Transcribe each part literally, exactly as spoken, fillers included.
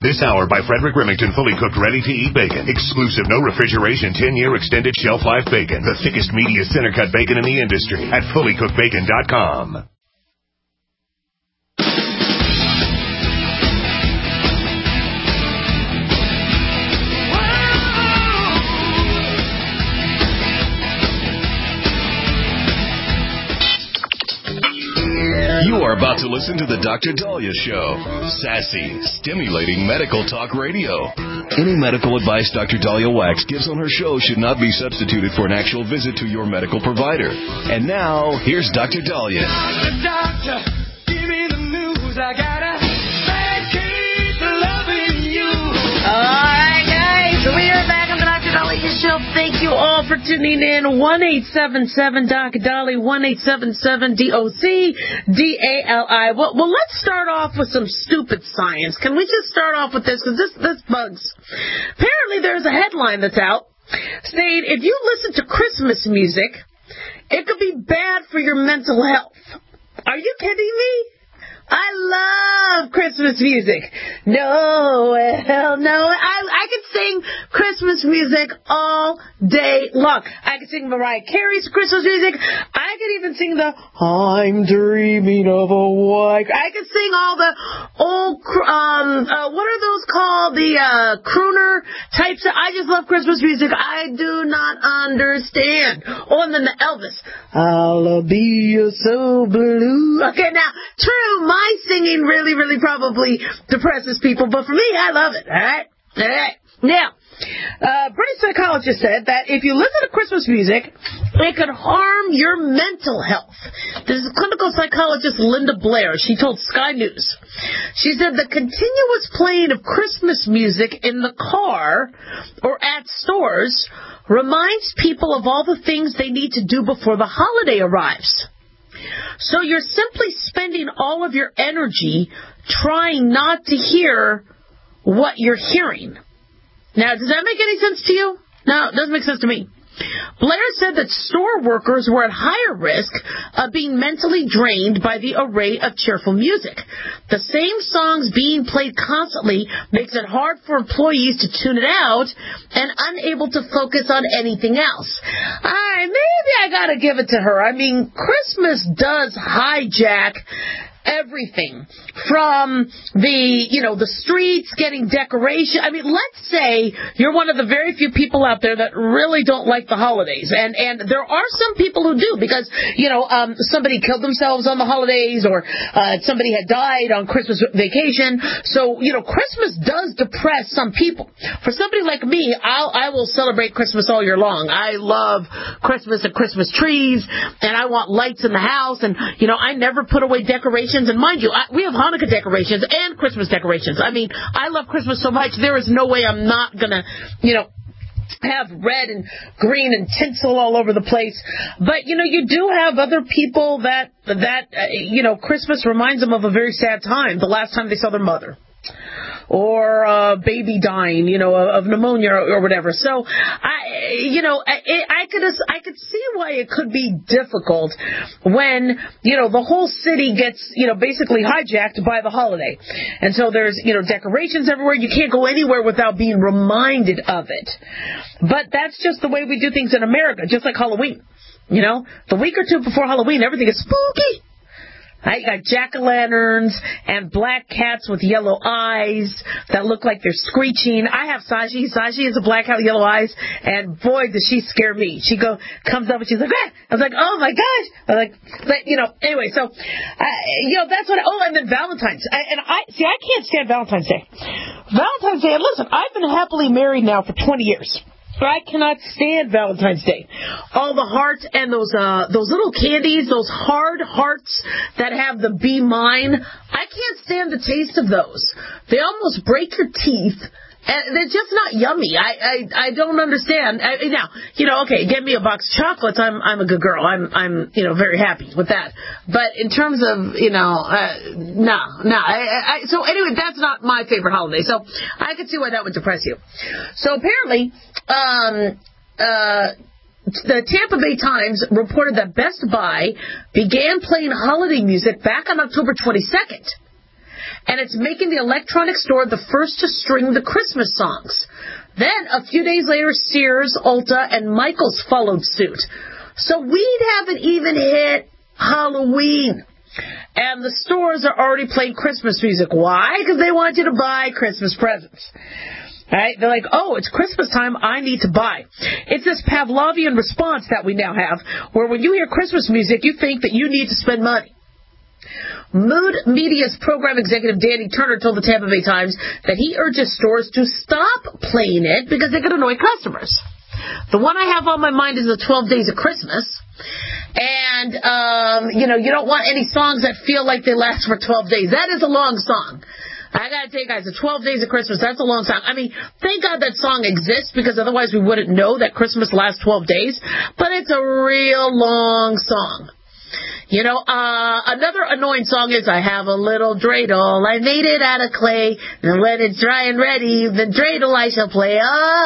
This hour by Frederick Remington, fully cooked, ready-to-eat bacon. Exclusive, no refrigeration, ten-year extended shelf life bacon. The thickest, meatiest, center-cut bacon in the industry at fully cooked bacon dot com. You are about to listen to the Doctor Dahlia Show. Sassy, stimulating medical talk radio. Any medical advice Doctor Dahlia Wax gives on her show should not be substituted for an actual visit to your medical provider. And now, here's Doctor Dahlia. Doctor, give me the news. I got a bad case of loving you. All right, guys. We are back on the Doctor Dahlia Show. Thank you all for tuning in. one eight seven seven Doc Dolly, one eight seven seven D O C D A L I. Well, well, let's start off with some stupid science. Can we just start off with this? Because this, this bugs. Apparently, there's a headline that's out saying if you listen to Christmas music, it could be bad for your mental health. Are you kidding me? I love Christmas music. No, hell no. I, I could sing Christmas music all day long. I could sing Mariah Carey's Christmas music. I could even sing the I'm Dreaming of a White. I could sing all the old, um, uh, what are those called? The uh, crooner types. I just love Christmas music. I do not understand. Oh, and then the Elvis. I'll be so blue. Okay, now, true, my singing really, really probably depresses people, but for me, I love it, all right? All right. Now, uh, British psychologist said that if you listen to Christmas music, it could harm your mental health. This is clinical psychologist Linda Blair. She told Sky News. She said the continuous playing of Christmas music in the car or at stores reminds people of all the things they need to do before the holiday arrives. So you're simply spending all of your energy trying not to hear what you're hearing. Now, does that make any sense to you? No, it doesn't make sense to me. Blair said that store workers were at higher risk of being mentally drained by the array of cheerful music. The same songs being played constantly makes it hard for employees to tune it out and unable to focus on anything else. All right, maybe I gotta give it to her. I mean, Christmas does hijack everything from the, you know, the streets getting decoration. I mean, let's say you're one of the very few people out there that really don't like the holidays. And, and there are some people who do because, you know, um, somebody killed themselves on the holidays or uh, somebody had died on Christmas vacation. So, you know, Christmas does depress some people. For somebody like me, I'll, I will celebrate Christmas all year long. I love Christmas and Christmas trees, and I want lights in the house. And, you know, I never put away decorations. And mind you, I, we have Hanukkah decorations and Christmas decorations. I mean, I love Christmas so much, there is no way I'm not going to, you know, have red and green and tinsel all over the place. But, you know, you do have other people that, that uh, you know, Christmas reminds them of a very sad time, the last time they saw their mother. Or a baby dying, you know, of pneumonia or, or whatever. So, I, you know, I, I could I could see why it could be difficult when, you know, the whole city gets, you know, basically hijacked by the holiday. And so there's, you know, decorations everywhere. You can't go anywhere without being reminded of it. But that's just the way we do things in America, just like Halloween. You know, the week or two before Halloween, everything is spooky. I got jack-o'-lanterns and black cats with yellow eyes that look like they're screeching. I have Saji. Saji has a black cat with yellow eyes, and boy, does she scare me. She go comes up and she's like, ah! I was like, oh my gosh! I was like, but, you know, anyway, so, uh, you know, that's what. I, oh, and then Valentine's. I, and I see, I can't stand Valentine's Day. Valentine's Day. And listen, I've been happily married now for twenty years. I cannot stand Valentine's Day. All the hearts and those uh, those little candies, those hard hearts that have the be mine. I can't stand the taste of those. They almost break your teeth. And they're just not yummy. I, I, I don't understand. I, now, you know, okay, get me a box of chocolates. I'm I'm a good girl. I'm I'm you know very happy with that. But in terms of you know, uh, no, no. I, I, so anyway, that's not my favorite holiday. So I could see why that would depress you. So apparently, um, uh. the Tampa Bay Times reported that Best Buy began playing holiday music back on October twenty-second. and it's making the electronic store the first to string the Christmas songs. Then, a few days later, Sears, Ulta, and Michaels followed suit. So we haven't even hit Halloween. And the stores are already playing Christmas music. Why? Because they want you to buy Christmas presents. Right? They're like, oh, it's Christmas time, I need to buy. It's this Pavlovian response that we now have, where when you hear Christmas music, you think that you need to spend money. Mood Media's program executive Danny Turner told the Tampa Bay Times that he urges stores to stop playing it because they could annoy customers. The one I have on my mind is the twelve Days of Christmas. And, um, you know, you don't want any songs that feel like they last for twelve days. That is a long song. I gotta tell you guys, the twelve Days of Christmas, that's a long song. I mean, thank God that song exists, because otherwise we wouldn't know that Christmas lasts twelve days. But it's a real long song. You know, uh, another annoying song is, I have a little dreidel, I made it out of clay, and when it's dry and ready, the dreidel I shall play.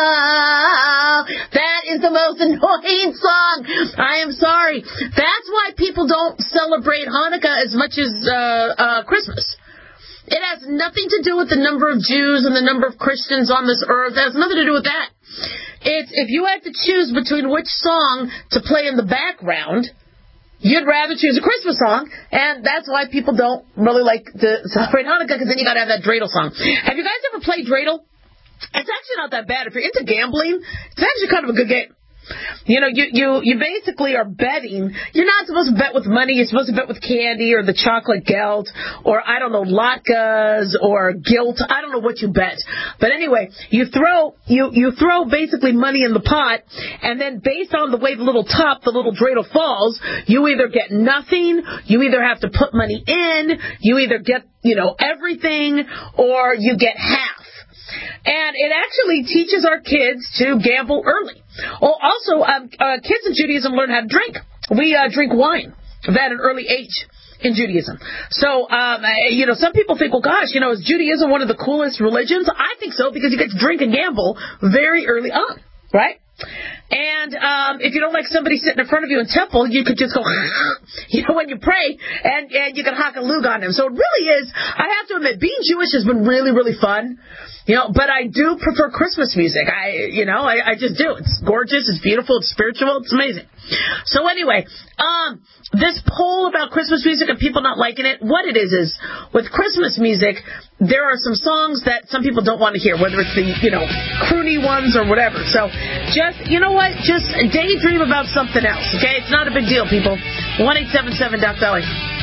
Oh, that is the most annoying song. I am sorry. That's why people don't celebrate Hanukkah as much as uh, uh, Christmas. It has nothing to do with the number of Jews and the number of Christians on this earth. It has nothing to do with that. It's, if you had to choose between which song to play in the background, you'd rather choose a Christmas song, and that's why people don't really like to celebrate Hanukkah, because then you got to have that dreidel song. Have you guys ever played dreidel? It's actually not that bad. If you're into gambling, it's actually kind of a good game. You know, you, you, you basically are betting. You're not supposed to bet with money. You're supposed to bet with candy or the chocolate gelt or, I don't know, latkes or gilt. I don't know what you bet. But anyway, you throw you, you throw basically money in the pot, and then based on the way the little top, the little dreidel falls, you either get nothing, you either have to put money in, you either get, you know, everything, or you get half. And it actually teaches our kids to gamble early. Oh, also, um, uh, kids in Judaism learn how to drink. We uh, drink wine at an early age in Judaism. So, um, you know, some people think, well, gosh, you know, is Judaism one of the coolest religions? I think so, because you get to drink and gamble very early on, right? And um, if you don't like somebody sitting in front of you in temple, you could just go, you know, when you pray, and, and you can hock a lug on them. So it really is, I have to admit, being Jewish has been really, really fun. You know, but I do prefer Christmas music. I, you know, I, I just do. It's gorgeous, it's beautiful, it's spiritual, it's amazing. So anyway, um, this poll about Christmas music and people not liking it, what it is is, with Christmas music, there are some songs that some people don't want to hear, whether it's the, you know, croony ones or whatever. So just, you know what, just daydream about something else, okay? It's not a big deal, people. one eight seven seven Doc Dolly.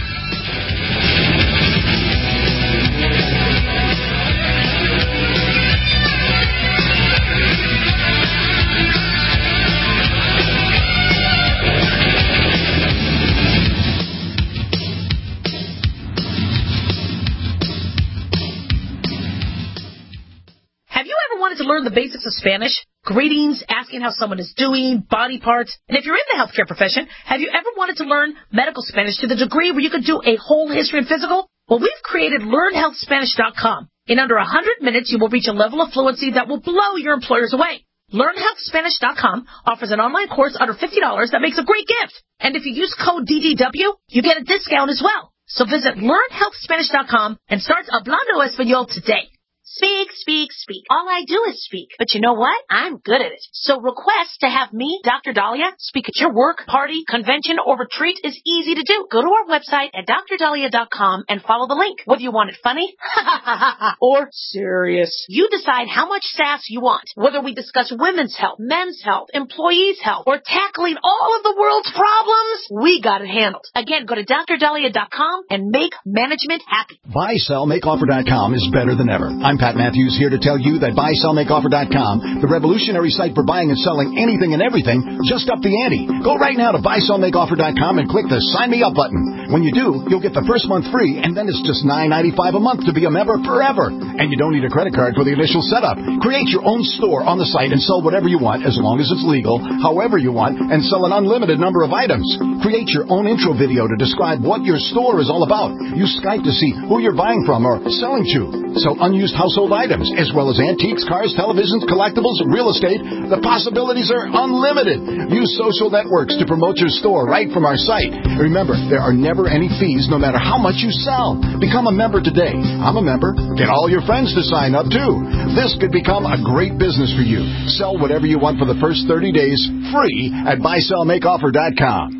Wanted to learn the basics of Spanish, greetings, asking how someone is doing, body parts, and if you're in the healthcare profession, have you ever wanted to learn medical Spanish to the degree where you could do a whole history and physical? Well, we've created learn health spanish dot com. In under one hundred minutes, you will reach a level of fluency that will blow your employers away. learn health spanish dot com offers an online course under fifty dollars that makes a great gift. And if you use code D D W, you get a discount as well. So visit learn health spanish dot com and start hablando español today. Speak, speak, speak. All I do is speak. But you know what? I'm good at it. So request to have me, Doctor Dahlia, speak at your work, party, convention, or retreat is easy to do. Go to our website at dr dahlia dot com and follow the link. Whether you want it funny or serious, you decide how much sass you want. Whether we discuss women's health, men's health, employees' health, or tackling all of the world's problems, we got it handled. Again, go to dr dahlia dot com and make management happy. buy sell make offer dot com is better than ever. I'm Pat Matthews here to tell you that buy sell make offer dot com, the revolutionary site for buying and selling anything and everything, just up the ante. Go right now to buy sell make offer dot com and click the Sign Me Up button. When you do, you'll get the first month free, and then it's just nine ninety-five a month to be a member forever. And you don't need a credit card for the initial setup. Create your own store on the site and sell whatever you want, as long as it's legal, however you want, and sell an unlimited number of items. Create your own intro video to describe what your store is all about. Use Skype to see who you're buying from or selling to. Sell unused household items, as well as antiques, cars, televisions, collectibles, real estate. The possibilities are unlimited. Use social networks to promote your store right from our site. Remember, there are never never any fees no matter how much you sell. Become a member today. I'm a member. Get all your friends to sign up, too. This could become a great business for you. Sell whatever you want for the first thirty days free at buy sell make offer dot com.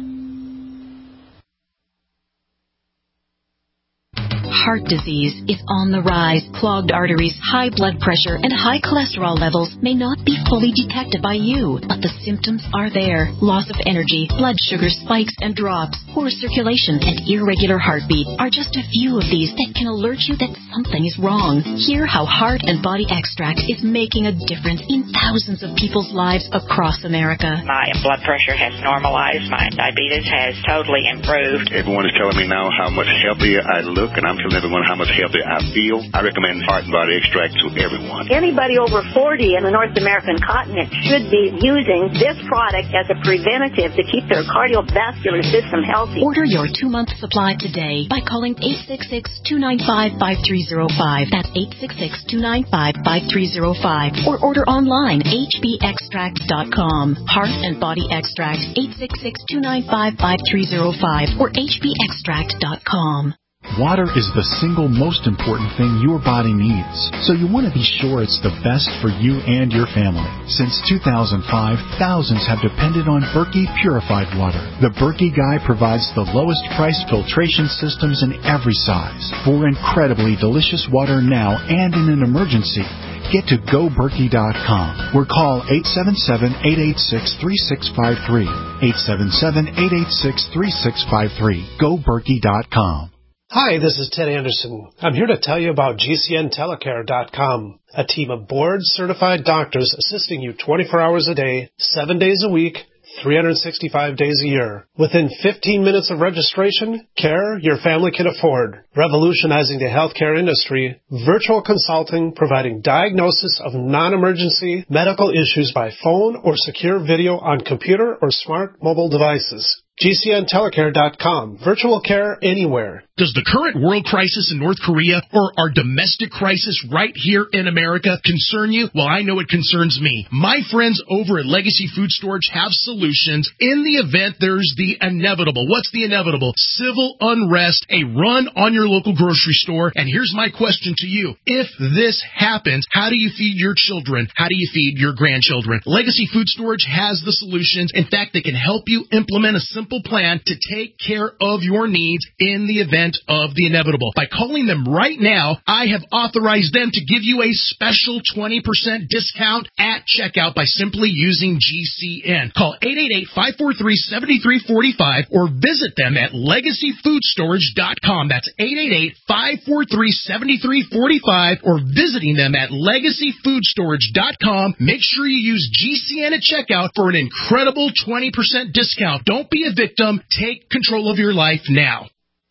Heart disease is on the rise. Clogged arteries, high blood pressure, and high cholesterol levels may not be fully detected by you, but the symptoms are there. Loss of energy, blood sugar spikes and drops, poor circulation, and irregular heartbeat are just a few of these that can alert you that something is wrong. Hear how Heart and Body Extract is making a difference in thousands of people's lives across America. My blood pressure has normalized. My diabetes has totally improved. Everyone is telling me now how much healthier I look, and I'm telling everyone how much healthier I feel. I recommend Heart and Body Extract to everyone. Anybody over forty in the North American continent should be using this product as a preventative to keep their cardiovascular system healthy. Order your two-month supply today by calling eight six six, two nine five, five three zero five. That's eight six six, two nine five, five three zero five. Or order online, h b extract dot com. Heart and Body Extract, eight six six, two nine five, five three zero five or h b extract dot com. Water is the single most important thing your body needs, so you want to be sure it's the best for you and your family. Since two thousand five, thousands have depended on Berkey purified water. The Berkey Guy provides the lowest price filtration systems in every size. For incredibly delicious water now and in an emergency, get to go berkey dot com or call eight seven seven, eight eight six, three six five three. eight seven seven, eight eight six, three six five three. go berkey dot com. Hi, this is Ted Anderson. I'm here to tell you about G C N telecare dot com, a team of board-certified doctors assisting you twenty-four hours a day, seven days a week, three hundred sixty-five days a year. Within fifteen minutes of registration, care your family can afford. Revolutionizing the healthcare industry, virtual consulting providing diagnosis of non-emergency medical issues by phone or secure video on computer or smart mobile devices. G C N telecare dot com. Virtual care anywhere. Does the current world crisis in North Korea or our domestic crisis right here in America concern you? Well, I know it concerns me. My friends over at Legacy Food Storage have solutions in the event there's the inevitable. What's the inevitable? Civil unrest, a run on your local grocery store. And here's my question to you. If this happens, how do you feed your children? How do you feed your grandchildren? Legacy Food Storage has the solutions. In fact, they can help you implement a simple plan to take care of your needs in the event of the inevitable. By calling them right now, I have authorized them to give you a special twenty percent discount at checkout by simply using G C N. Call eight eight eight, five four three, seven three four five or visit them at legacy food storage dot com. That's eight eight eight, five four three, seven three four five or visiting them at legacy food storage dot com. Make sure you use G C N at checkout for an incredible twenty percent discount. Don't be a victim. Take control of your life now.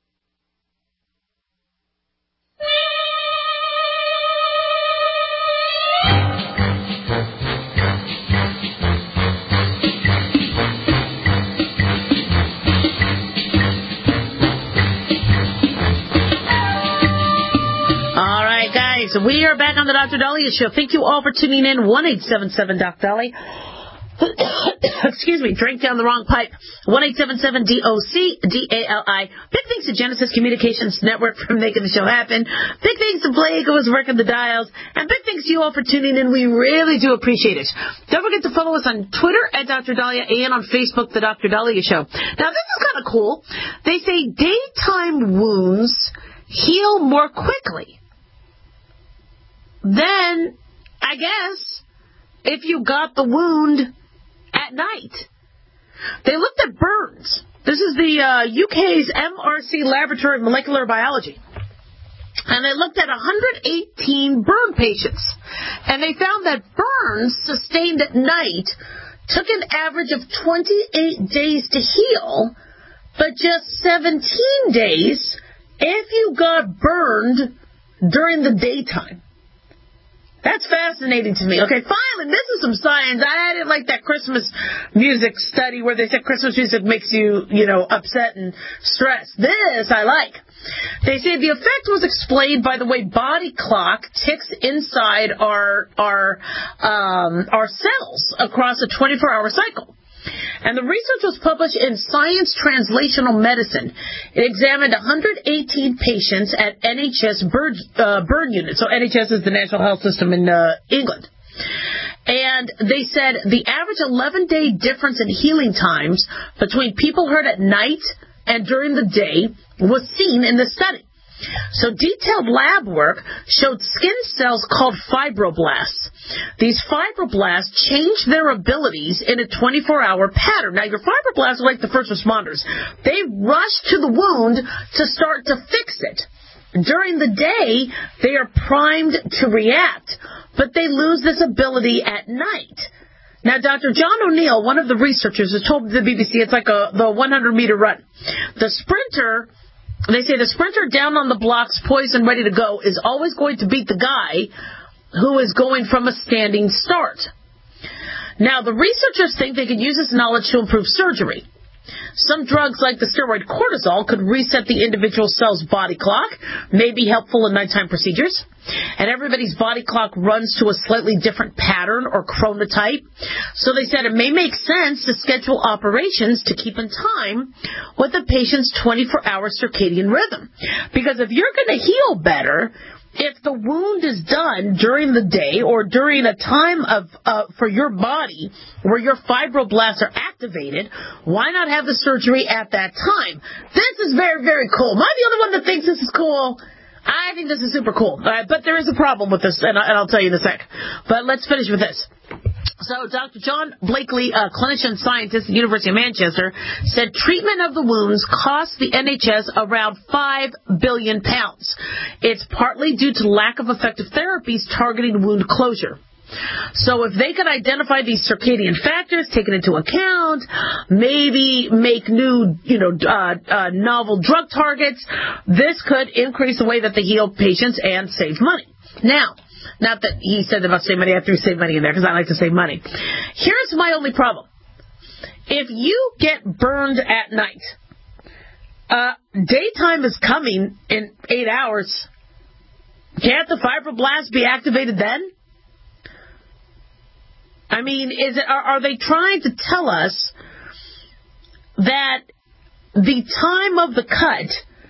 All right, guys, we are back on the Doctor Dahlia Show. Thank you all for tuning in. one eight seven seven Doc Dolly. Excuse me, drank down the wrong pipe. one eight seven seven D O C D A L I. Big thanks to Genesis Communications Network for making the show happen. Big thanks to Blake who was working the dials. And big thanks to you all for tuning in. We really do appreciate it. Don't forget to follow us on Twitter at Doctor Dahlia and on Facebook, The Doctor Dahlia Show. Now, this is kind of cool. They say daytime wounds heal more quickly than, I guess, if you got the wound at night. They looked at burns. This is the uh, U K's M R C Laboratory of Molecular Biology. And they looked at one hundred eighteen burn patients. And they found that burns sustained at night took an average of twenty-eight days to heal, but just seventeen days if you got burned during the daytime. That's fascinating to me. Okay, finally, this is some science. I didn't like that Christmas music study where they said Christmas music makes you, you know, upset and stressed. This I like. They say the effect was explained by the way body clock ticks inside our our um, our cells across a twenty-four hour cycle. And the research was published in Science Translational Medicine. It examined one hundred eighteen patients at N H S burn, uh, burn units. So N H S is the National Health System in uh, England. And they said the average eleven-day difference in healing times between people hurt at night and during the day was seen in the study. So detailed lab work showed skin cells called fibroblasts. These fibroblasts change their abilities in a twenty-four hour pattern. Now, your fibroblasts are like the first responders. They rush to the wound to start to fix it. During the day, they are primed to react, but they lose this ability at night. Now, Doctor John O'Neill, one of the researchers, has told the B B C it's like a the hundred meter run. The sprinter, they say the sprinter down on the blocks, poised and ready to go, is always going to beat the guy who is going from a standing start. Now, the researchers think they could use this knowledge to improve surgery. Some drugs like the steroid cortisol could reset the individual cell's body clock, may be helpful in nighttime procedures. And everybody's body clock runs to a slightly different pattern or chronotype. So they said it may make sense to schedule operations to keep in time with the patient's twenty-four hour circadian rhythm. Because if you're going to heal better, if the wound is done during the day or during a time of uh, for your body where your fibroblasts are activated, why not have the surgery at that time? This is very, very cool. Am I the only one that thinks this is cool? I think this is super cool. All right, but there is a problem with this, and, I, and I'll tell you in a sec. But let's finish with this. So Doctor John Blakely, a clinician scientist at the University of Manchester, said treatment of the wounds costs the N H S around five billion pounds. It's partly due to lack of effective therapies targeting wound closure. So if they could identify these circadian factors, take it into account, maybe make new, you know, uh, uh, novel drug targets, this could increase the way that they heal patients and save money. Now, not that he said about save money, I threw save money in there because I like to save money. Here's my only problem. If you get burned at night, uh, daytime is coming in eight hours. Can't the fibroblasts be activated then? I mean, is it, are, are they trying to tell us that the time of the cut,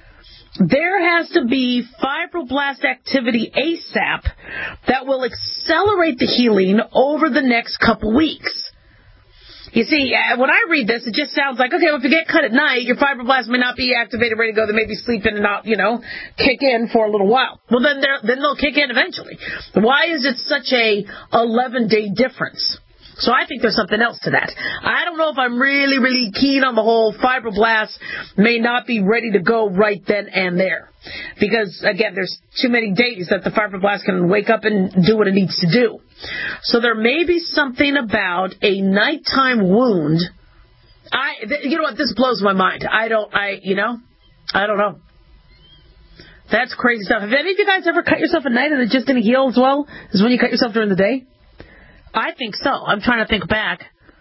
there has to be fibroblast activity ASAP that will accelerate the healing over the next couple weeks? You see, when I read this, it just sounds like, okay, well, if you get cut at night, your fibroblasts may not be activated, ready to go. They may be sleeping and not, you know, kick in for a little while. Well, then they're, then they'll kick in eventually. Why is it such a eleven-day difference? So I think there's something else to that. I don't know if I'm really, really keen on the whole fibroblasts may not be ready to go right then and there. Because, again, there's too many days that the fibroblast can wake up and do what it needs to do. So there may be something about a nighttime wound. I, you know what, this blows my mind. I don't, I, you know, I don't know. That's crazy stuff. Have any of you guys ever cut yourself at night and it just didn't heal as well as when you cut yourself during the day? I think so. I'm trying to think back.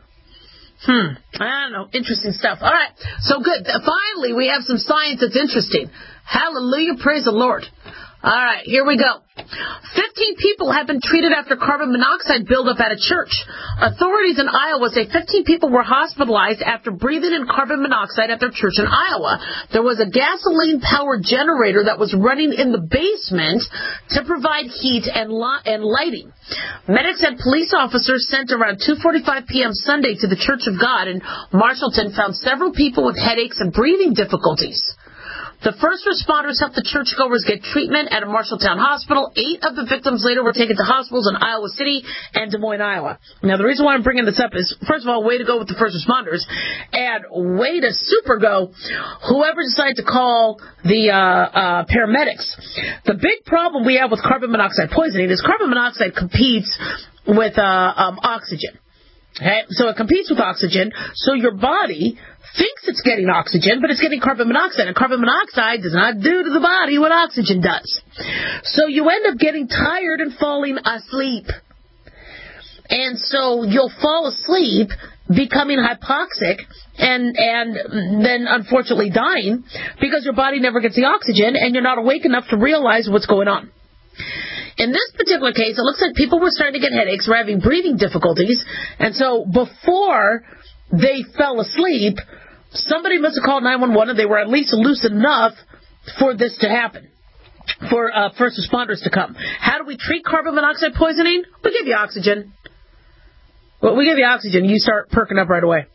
Hmm. I don't know. Interesting stuff. All right. So good. Finally, we have some science that's interesting. Hallelujah. Praise the Lord. All right, here we go. fifteen people have been treated after carbon monoxide buildup at a church. Authorities in Iowa say fifteen people were hospitalized after breathing in carbon monoxide at their church in Iowa. There was a gasoline-powered generator that was running in the basement to provide heat and, li- and lighting. Medics and police officers sent around two forty-five p.m. Sunday to the Church of God in Marshallton found several people with headaches and breathing difficulties. The first responders helped the churchgoers get treatment at a Marshalltown hospital. Eight of the victims later were taken to hospitals in Iowa City and Des Moines, Iowa. Now, the reason why I'm bringing this up is, first of all, way to go with the first responders, and way to super go whoever decided to call the uh, uh, paramedics. The big problem we have with carbon monoxide poisoning is carbon monoxide competes with uh, um, oxygen. Okay? So it competes with oxygen, so your body thinks it's getting oxygen, but it's getting carbon monoxide, and carbon monoxide does not do to the body what oxygen does. So you end up getting tired and falling asleep. And so you'll fall asleep, becoming hypoxic, and and then unfortunately dying because your body never gets the oxygen, and you're not awake enough to realize what's going on. In this particular case, it looks like people were starting to get headaches, were having breathing difficulties, and so before they fell asleep, somebody must have called nine one one and they were at least loose enough for this to happen, for uh, first responders to come. How do we treat carbon monoxide poisoning? We give you oxygen. Well, we give you oxygen, you start perking up right away.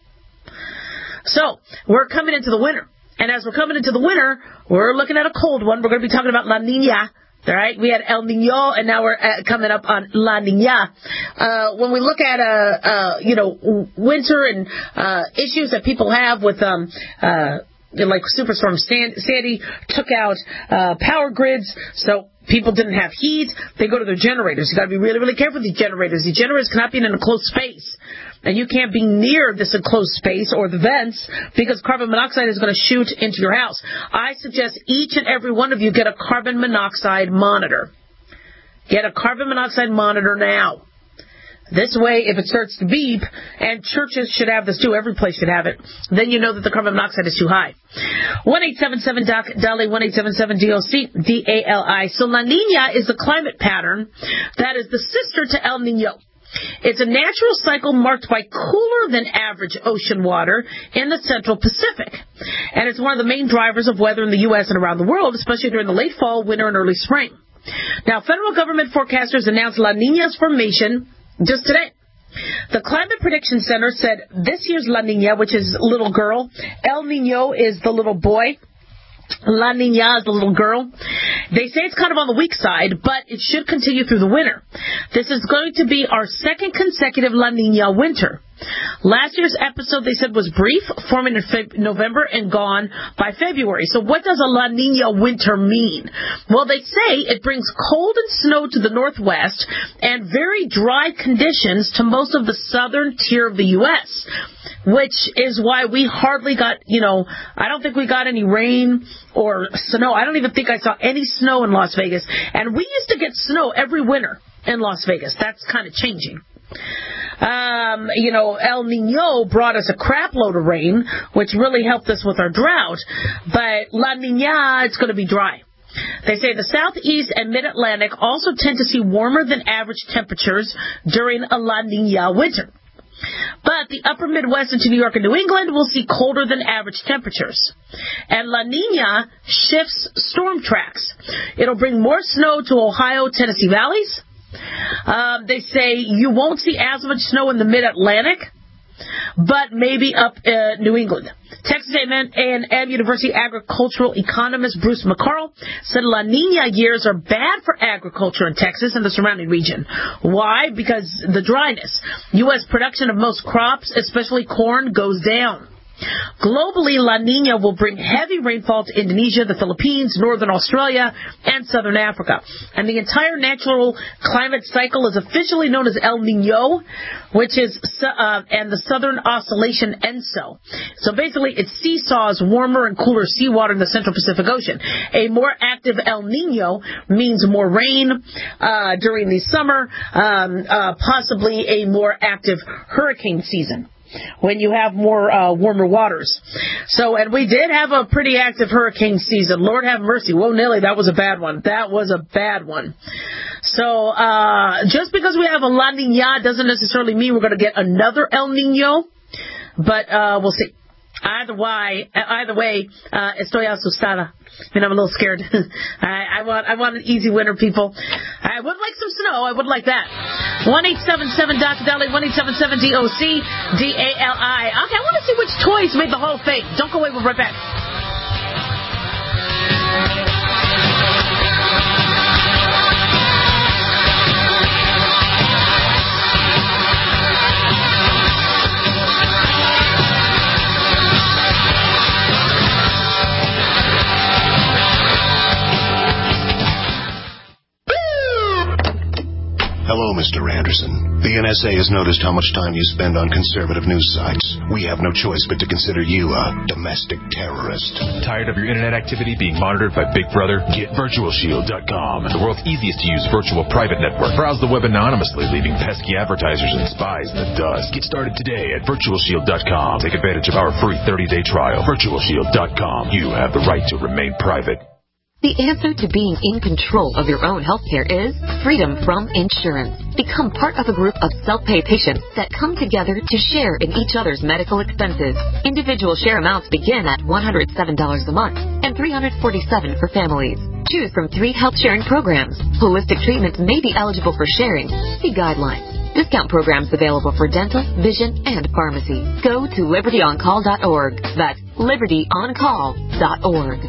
So, we're coming into the winter. And as we're coming into the winter, we're looking at a cold one. We're going to be talking about La Niña. All right, we had El Niño, and now we're uh, coming up on La Niña. Uh, when we look at, uh, uh, you know, winter and uh, issues that people have with, um, uh, like Superstorm Sandy took out uh, power grids, so people didn't have heat. They go to their generators. You got to be really, really careful with these generators. These generators cannot be in a closed space. And you can't be near this enclosed space or the vents because carbon monoxide is going to shoot into your house. I suggest each and every one of you get a carbon monoxide monitor. Get a carbon monoxide monitor now. This way, if it starts to beep, and churches should have this too, every place should have it, then you know that the carbon monoxide is too high. one eight seven seven D O C D A L I, one eight seven seven D O C D A L I. So La Niña is the climate pattern that is the sister to El Niño. It's a natural cycle marked by cooler than average ocean water in the central Pacific. And it's one of the main drivers of weather in the U S and around the world, especially during the late fall, winter, and early spring. Now, federal government forecasters announced La Niña's formation just today. The Climate Prediction Center said this year's La Niña, which is little girl, El Niño is the little boy, La Niña is the little girl. They say it's kind of on the weak side, but it should continue through the winter. This is going to be our second consecutive La Niña winter. Last year's episode, they said, was brief, forming in Fe- November and gone by February. So what does a La Niña winter mean? Well, they say it brings cold and snow to the northwest and very dry conditions to most of the southern tier of the U S, which is why we hardly got, you know, I don't think we got any rain or snow. I don't even think I saw any snow in Las Vegas. And we used to get snow every winter in Las Vegas. That's kind of changing. Um, you know, El Niño brought us a crap load of rain, which really helped us with our drought. But La Niña, it's going to be dry. They say the southeast and mid-Atlantic also tend to see warmer than average temperatures during a La Niña winter. But the upper Midwest into New York and New England will see colder than average temperatures. And La Niña shifts storm tracks. It'll bring more snow to Ohio, Tennessee valleys. Um, they say you won't see as much snow in the mid-Atlantic, but maybe up uh, New England. Texas A and M University agricultural economist Bruce McCarl said La Niña years are bad for agriculture in Texas and the surrounding region. Why? Because the dryness. U S production of most crops, especially corn, goes down. Globally, La Niña will bring heavy rainfall to Indonesia, the Philippines, northern Australia, and southern Africa. And the entire natural climate cycle is officially known as El Niño, which is, uh, and the Southern Oscillation E N S O. So basically, it seesaws warmer and cooler seawater in the Central Pacific Ocean. A more active El Niño means more rain uh, during the summer, um, uh, possibly a more active hurricane season when you have more uh, warmer waters. So, and we did have a pretty active hurricane season. Lord have mercy. Whoa, Nelly, that was a bad one. That was a bad one. So, uh, just because we have a La Niña doesn't necessarily mean we're going to get another El Niño, but uh, we'll see. Either way, either way, uh, estoy asustada. I mean, I'm a little scared. I, I want, I want an easy winter, people. I would like some snow. I would like that. One eight seven seven Doctor Dolly. One eight seven seven D O C D A L I. Okay, I want to see which toys made the whole thing. Don't go away. We'll be right back. Hello, Mister Anderson. The N S A has noticed how much time you spend on conservative news sites. We have no choice but to consider you a domestic terrorist. Tired of your internet activity being monitored by Big Brother? Get Virtual Shield dot com, the world's easiest to use virtual private network. Browse the web anonymously, leaving pesky advertisers and spies in the dust. Get started today at Virtual Shield dot com. Take advantage of our free thirty-day trial. Virtual Shield dot com. You have the right to remain private. The answer to being in control of your own healthcare is freedom from insurance. Become part of a group of self-pay patients that come together to share in each other's medical expenses. Individual share amounts begin at one hundred seven dollars a month and three hundred forty-seven dollars for families. Choose from three health sharing programs. Holistic treatments may be eligible for sharing. See guidelines. Discount programs available for dental, vision, and pharmacy. Go to liberty on call dot org. That's liberty on call dot org.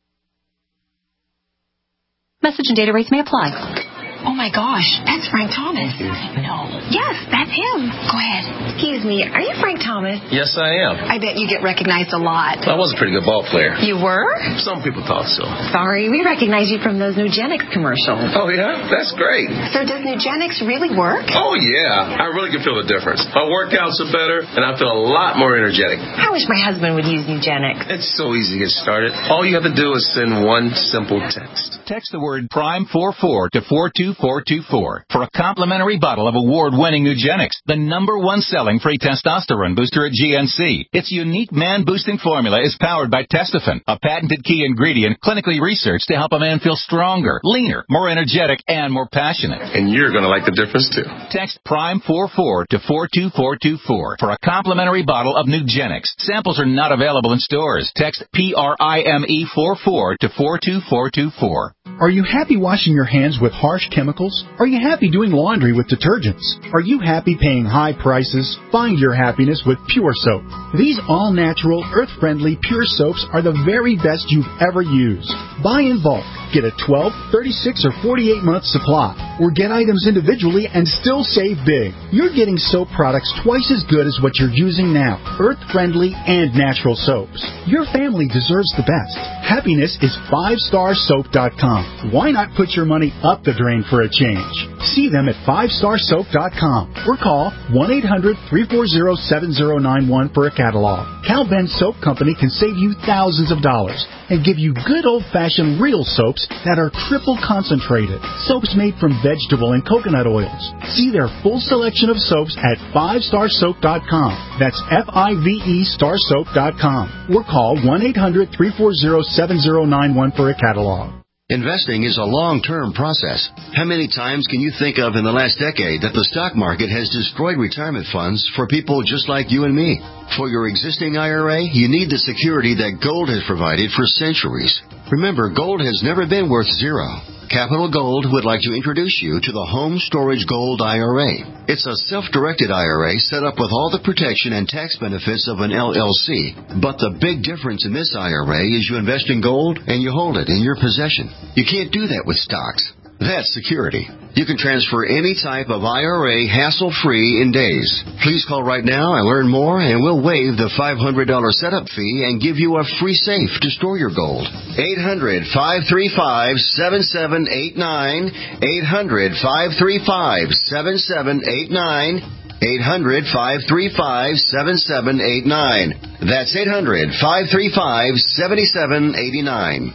Message and data rates may apply. Oh, my gosh. That's Frank Thomas. No. Yes, that's him. Go ahead. Excuse me. Are you Frank Thomas? Yes, I am. I bet you get recognized a lot. I was a pretty good ball player. You were? Some people thought so. Sorry, we recognize you from those Nugenics commercials. Oh, yeah? That's great. So does Nugenics really work? Oh, yeah. I really can feel the difference. My workouts are better, and I feel a lot more energetic. I wish my husband would use Nugenics. It's so easy to get started. All you have to do is send one simple text. Text the word Prime forty-four to four two four two four for a complimentary bottle of award-winning Nugenics, the number one selling free testosterone booster at G N C. Its unique man-boosting formula is powered by Testofen, a patented key ingredient clinically researched to help a man feel stronger, leaner, more energetic, and more passionate. And you're going to like the difference, too. Text Prime forty-four to four two four two four for a complimentary bottle of Nugenics. Samples are not available in stores. Text P R I M E forty-four to four two four two four. Are you happy washing your hands with harsh chemicals? Are you happy doing laundry with detergents? Are you happy paying high prices? Find your happiness with Pure Soap. These all-natural, earth-friendly Pure Soaps are the very best you've ever used. Buy in bulk. Get a twelve, thirty-six, or forty-eight month supply. Or get items individually and still save big. You're getting soap products twice as good as what you're using now. Earth-friendly and natural soaps. Your family deserves the best. Happiness is five star soap dot com. Why not put your money up the drain for a change? See them at five star soap dot com or call one eight hundred, three four zero, seven zero nine one for a catalog. Cal Ben Soap Company can save you thousands of dollars and give you good old-fashioned real soaps that are triple concentrated. Soaps made from vegetable and coconut oils. See their full selection of soaps at five star soap dot com. That's F I V E star soap dot com. Or call one eight hundred, three four zero, seven zero nine one for a catalog. Investing is a long-term process. How many times can you think of in the last decade that the stock market has destroyed retirement funds for people just like you and me? For your existing I R A, you need the security that gold has provided for centuries. Remember, gold has never been worth zero. Capital Gold would like to introduce you to the Home Storage Gold I R A. It's a self-directed I R A set up with all the protection and tax benefits of an L L C. But the big difference in this I R A is you invest in gold and you hold it in your possession. You can't do that with stocks. That's security. You can transfer any type of I R A hassle-free in days. Please call right now and learn more, and we'll waive the five hundred dollars setup fee and give you a free safe to store your gold. eight hundred, five three five, seven seven eight nine. eight hundred, five three five, seven seven eight nine. eight hundred, five three five, seven seven eight nine. That's eight hundred, five three five, seven seven eight nine.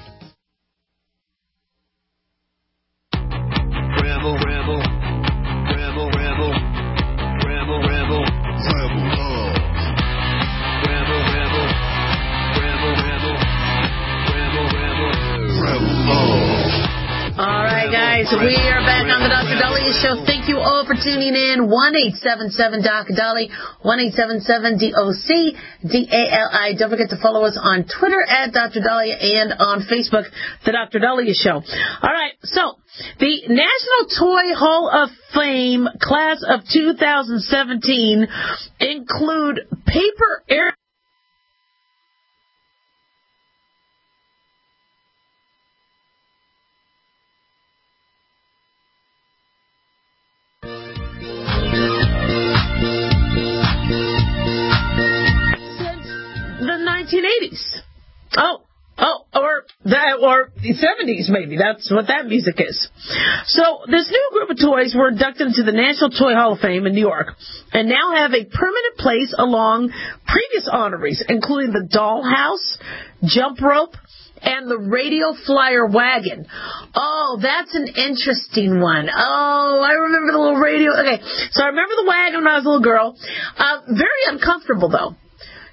Rebel, rebel, rebel, rebel, rebel, rebel, rebel love. Rebel, rebel, rebel, rebel, rebel, rebel, rebel love. All right, guys, we are back on the Doctor Daliah Show. Thank you all for tuning in. one eight seven seven D O C Dolly, one eight seven seven D O C D A L I. Don't forget to follow us on Twitter at Doctor Daliah and on Facebook, The Doctor Daliah Show. All right, so the National Toy Hall of Fame class of two thousand seventeen include paper air. The nineteen eighties. Oh, oh, or that, or the seventies maybe. That's what that music is. So this new group of toys were inducted into the National Toy Hall of Fame in New York, and now have a permanent place along previous honorees, including the Dollhouse, Jump Rope, and the Radio Flyer Wagon. Oh, that's an interesting one. Oh, I remember the little radio. Okay, so I remember the wagon when I was a little girl. Uh, very uncomfortable, though.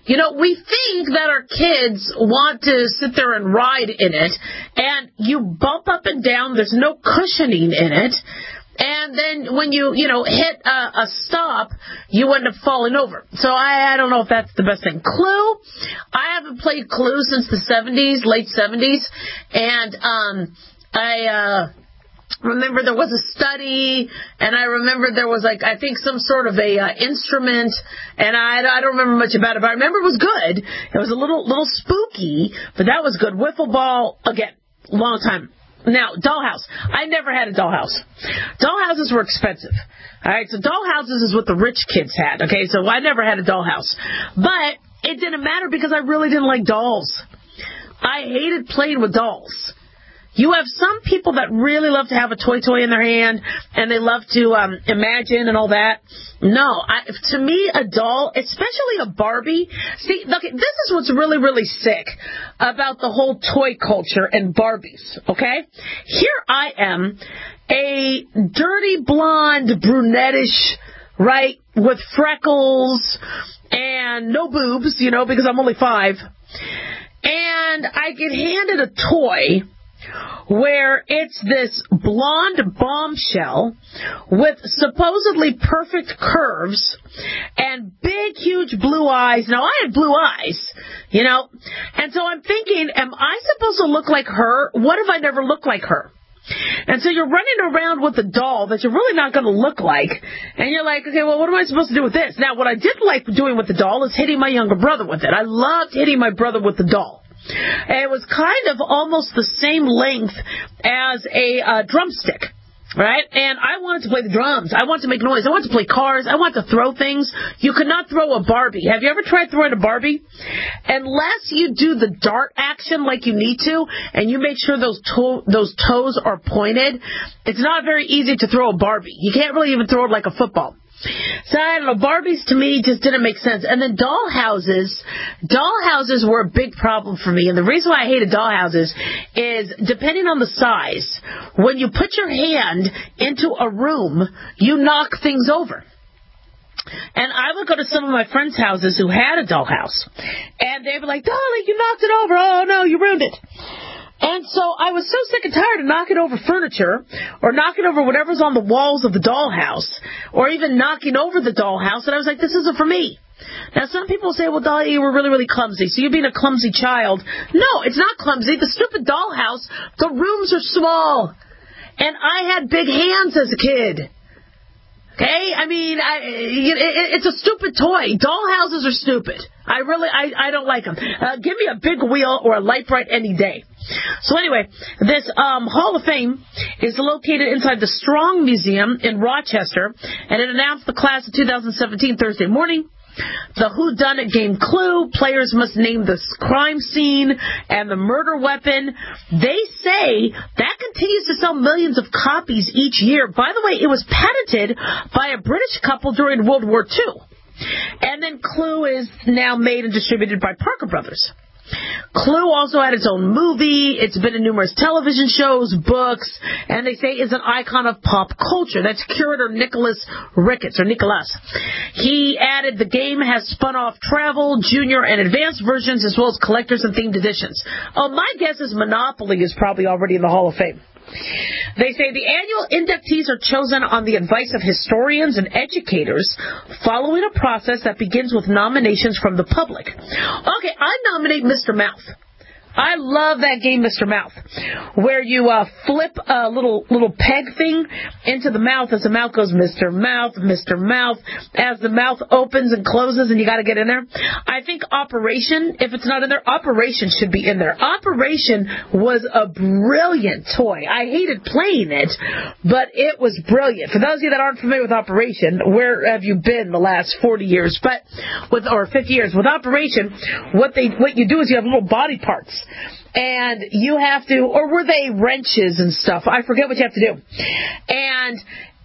You know, we think that our kids want to sit there and ride in it, and you bump up and down, there's no cushioning in it, and then when you, you know, hit a, a stop, you end up falling over. So I, I don't know if that's the best thing. Clue, I haven't played Clue since the seventies, late seventies, and um, I... uh remember there was a study, and I remember there was, like, I think some sort of a uh, instrument, and I, I don't remember much about it, but I remember it was good. It was a little little spooky, but that was good. Wiffle ball, again, long time. Now, dollhouse. I never had a dollhouse. Dollhouses were expensive. All right, so dollhouses is what the rich kids had, okay? So I never had a dollhouse. But it didn't matter because I really didn't like dolls. I hated playing with dolls. You have some people that really love to have a toy toy in their hand, and they love to um, imagine and all that. No, I, to me, a doll, especially a Barbie, see, look, this is what's really, really sick about the whole toy culture and Barbies, okay? Here I am, a dirty blonde, brunettish, right, with freckles and no boobs, you know, because I'm only five, and I get handed a toy where it's this blonde bombshell with supposedly perfect curves and big, huge blue eyes. Now, I had blue eyes, you know, and so I'm thinking, am I supposed to look like her? What if I never look like her? And so you're running around with a doll that you're really not going to look like, and you're like, okay, well, what am I supposed to do with this? Now, what I did like doing with the doll is hitting my younger brother with it. I loved hitting my brother with the doll. It was kind of almost the same length as a uh, drumstick, right? And I wanted to play the drums. I wanted to make noise. I wanted to play cars. I wanted to throw things. You could not throw a Barbie. Have you ever tried throwing a Barbie? Unless you do the dart action like you need to, and you make sure those to- those toes are pointed, it's not very easy to throw a Barbie. You can't really even throw it like a football. So, I don't know, Barbies to me just didn't make sense. And then dollhouses, dollhouses were a big problem for me. And the reason why I hated dollhouses is, depending on the size, when you put your hand into a room, you knock things over. And I would go to some of my friends' houses who had a dollhouse, and they'd be like, darling, you knocked it over. Oh, no, you ruined it. And so I was so sick and tired of knocking over furniture or knocking over whatever's on the walls of the dollhouse or even knocking over the dollhouse, and I was like, this isn't for me. Now, some people say, well, Dolly, you were really, really clumsy, so you're being a clumsy child. No, it's not clumsy. The stupid dollhouse, the rooms are small, and I had big hands as a kid. Okay? I mean, I, it, it's a stupid toy. Dollhouses are stupid. I really, I, I don't like them. Uh, give me a big wheel or a light bright any day. So anyway, this um, Hall of Fame is located inside the Strong Museum in Rochester, and it announced the class of two thousand seventeen Thursday morning. The whodunit game Clue. Players must name the crime scene and the murder weapon. They say that continues to sell millions of copies each year. By the way, it was patented by a British couple during World War Two. And then Clue is now made and distributed by Parker Brothers. Clue also had its own movie. It's been in numerous television shows, books, and they say is an icon of pop culture. That's curator Nicholas Ricketts, or Nicholas. He added the game has spun off travel, junior, and advanced versions, as well as collectors and themed editions. Oh, my guess is Monopoly is probably already in the Hall of Fame. They say the annual inductees are chosen on the advice of historians and educators following a process that begins with nominations from the public. Okay, I nominate Mister Mouth. I love that game, Mister Mouth, where you uh, flip a little little peg thing into the mouth as the mouth goes, Mister Mouth, Mister Mouth, as the mouth opens and closes and you got to get in there. I think Operation, if it's not in there, Operation should be in there. Operation was a brilliant toy. I hated playing it, but it was brilliant. For those of you that aren't familiar with Operation, where have you been the last forty years? But with or fifty years. With Operation, what they what you do is you have little body parts. And you have to, or were they wrenches and stuff? I forget what you have to do. And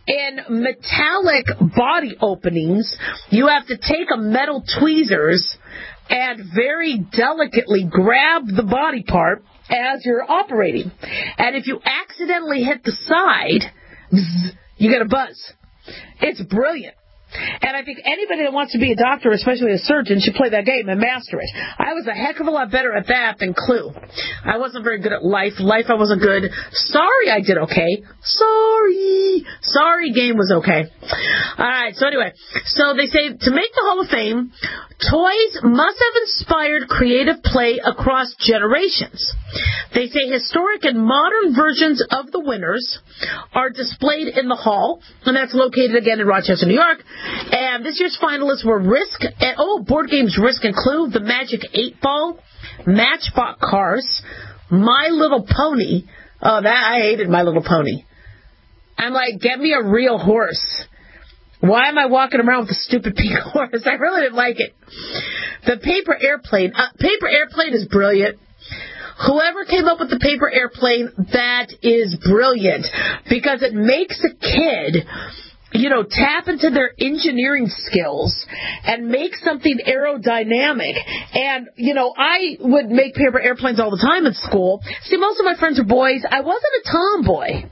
in metallic body openings, you have to take a metal tweezers and very delicately grab the body part as you're operating. And if you accidentally hit the side, bzz, you get a buzz. It's brilliant. And I think anybody that wants to be a doctor, especially a surgeon, should play that game and master it. I was a heck of a lot better at that than Clue. I wasn't very good at life. Life, I wasn't good. Sorry, I did okay. Sorry. Sorry, game was okay. All right, so anyway. So they say to make the Hall of Fame, toys must have inspired creative play across generations. They say historic and modern versions of the winners are displayed in the hall, and that's located again in Rochester, New York. And this year's finalists were Risk, and, oh, board games Risk and Clue, The Magic eight Ball, Matchbox Cars, My Little Pony. Oh, that I hated My Little Pony. I'm like, get me a real horse. Why am I walking around with a stupid pink horse? I really didn't like it. The paper airplane. Uh, paper airplane is brilliant. Whoever came up with the paper airplane, that is brilliant. Because it makes a kid, you know, tap into their engineering skills and make something aerodynamic. And, you know, I would make paper airplanes all the time in school. See, most of my friends are boys. I wasn't a tomboy.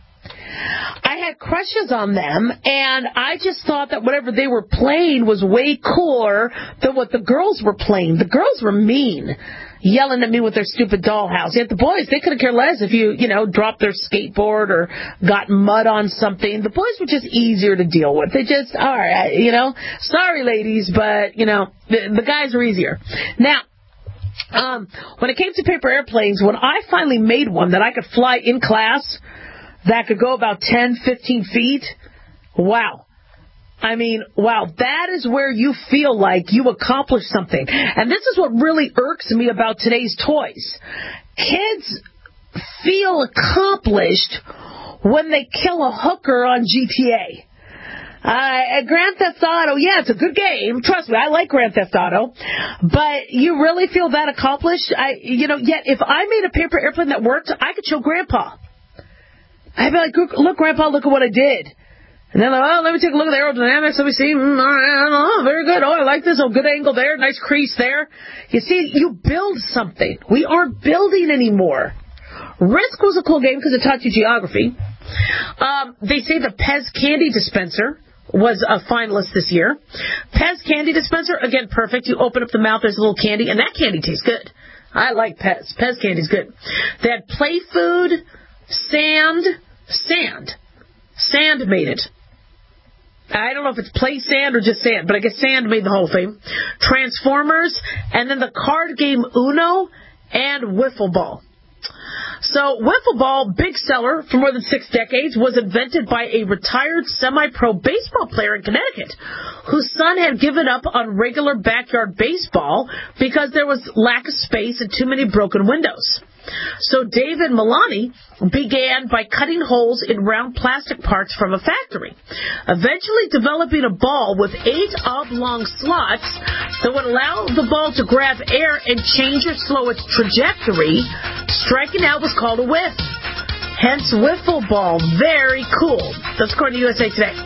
I had crushes on them, and I just thought that whatever they were playing was way cooler than what the girls were playing. The girls were mean, yelling at me with their stupid dollhouse. Yet the boys, they couldn't care less if you, you know, dropped their skateboard or got mud on something. The boys were just easier to deal with. They just, all right, you know, sorry, ladies, but, you know, the, the guys are easier. Now, um, when it came to paper airplanes, when I finally made one that I could fly in class, that could go about ten, fifteen feet. Wow. I mean, wow, that is where you feel like you accomplished something. And this is what really irks me about today's toys. Kids feel accomplished when they kill a hooker on G T A. Uh, Grand Theft Auto, yeah, it's a good game. Trust me, I like Grand Theft Auto. But you really feel that accomplished? I, you know, yet if I made a paper airplane that worked, I could show Grandpa. I'd be like, look, Grandpa, look at what I did. And then, like, oh, let me take a look at the aerodynamics. Let me see. Mm, all right, I don't know. Very good. Oh, I like this. Oh, good angle there. Nice crease there. You see, you build something. We aren't building anymore. Risk was a cool game because it taught you geography. Um, they say the Pez candy dispenser was a finalist this year. Pez candy dispenser, again, perfect. You open up the mouth, there's a little candy, and that candy tastes good. I like Pez. Pez candy's good. They had play food, sand, sand. Sand made it. I don't know if it's play sand or just sand, but I guess sand made the Hall of Fame. Transformers, and then the card game Uno and Wiffle Ball. So Wiffle Ball, big seller for more than six decades, was invented by a retired semi-pro baseball player in Connecticut whose son had given up on regular backyard baseball because there was lack of space and too many broken windows. So David Milani began by cutting holes in round plastic parts from a factory, eventually developing a ball with eight oblong slots that would allow the ball to grab air and change or slow its trajectory. Striking out was called a whiff. Hence Wiffle Ball. Very cool. That's according to U S A Today.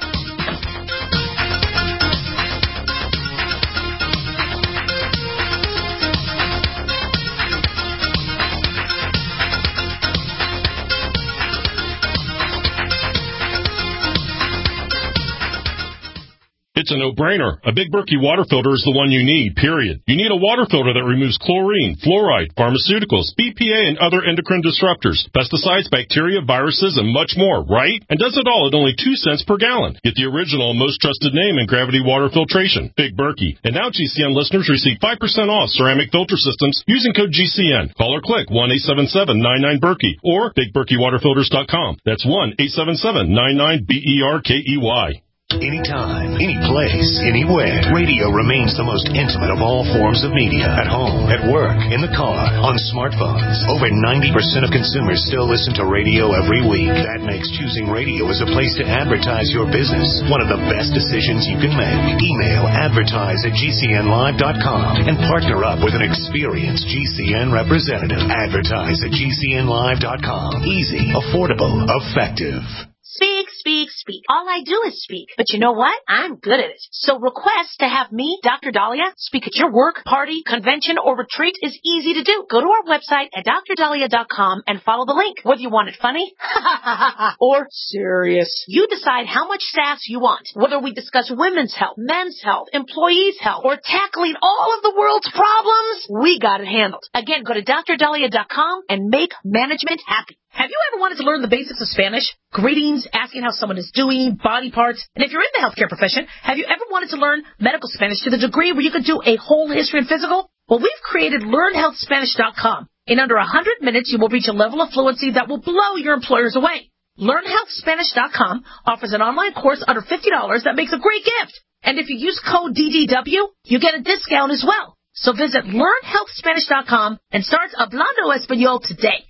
It's a no-brainer. A Big Berkey water filter is the one you need, period. You need a water filter that removes chlorine, fluoride, pharmaceuticals, B P A, and other endocrine disruptors, pesticides, bacteria, viruses, and much more, right? And does it all at only two cents per gallon. Get the original and most trusted name in gravity water filtration, Big Berkey. And now G C N listeners receive five percent off ceramic filter systems using code G C N. Call or click one eight seven seven nine nine Berkey or big berkey water filters dot com. That's one eight seven seven nine nine B E R K E Y. Anytime, any place, anywhere, radio remains the most intimate of all forms of media. At home, at work, in the car, on smartphones. Over ninety percent of consumers still listen to radio every week. That makes choosing radio as a place to advertise your business one of the best decisions you can make. Email advertise at G C N live dot com and partner up with an experienced G C N representative. Advertise at G C N live dot com. Easy, affordable, effective. Speak, speak, speak. All I do is speak. But you know what? I'm good at it. So request to have me, Doctor Dahlia, speak at your work, party, convention, or retreat is easy to do. Go to our website at dr dahlia dot com and follow the link. Whether you want it funny or serious, you decide how much sass you want. Whether we discuss women's health, men's health, employees' health, or tackling all of the world's problems, we got it handled. Again, go to dr dahlia dot com and make management happy. Have you ever wanted to learn the basics of Spanish? Greetings, asking how someone is doing, body parts. And if you're in the healthcare profession, have you ever wanted to learn medical Spanish to the degree where you could do a whole history and physical? Well, we've created learn health spanish dot com. In under one hundred minutes, you will reach a level of fluency that will blow your employers away. learn health spanish dot com offers an online course under fifty dollars that makes a great gift. And if you use code D D W, you get a discount as well. So visit learn health spanish dot com and start Hablando Español today.